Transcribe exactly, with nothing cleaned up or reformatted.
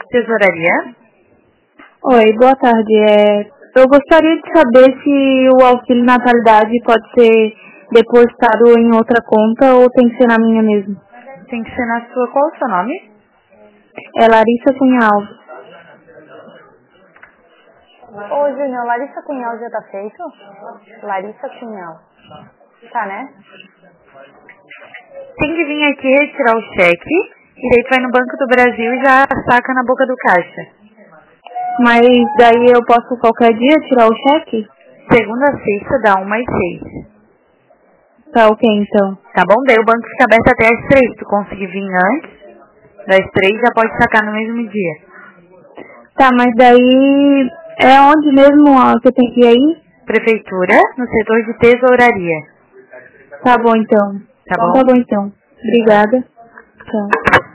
Tesouraria? Oi, boa tarde. É, eu gostaria de saber se o auxílio natalidade pode ser depositado em outra conta ou tem que ser na minha mesmo. Tem que ser na sua. Qual é o seu nome? É Larissa Cunha Alves. Ô, Júnior, Larissa Cunhal já tá feito? Larissa Cunhal. Tá, né? Tem que vir aqui retirar o cheque e daí tu vai no Banco do Brasil e já saca na boca do caixa. Mas daí eu posso qualquer dia tirar o cheque? Segunda a sexta dá uma e seis. Tá ok, então. Tá bom? Daí o banco fica aberto até as três. Tu conseguir vir antes das três, já pode sacar no mesmo dia. Tá, mas daí é onde mesmo ó, que eu tenho que ir aí? Prefeitura, no setor de tesouraria. Tá bom, então. Tá bom? Tá bom, então. Obrigada. Tchau.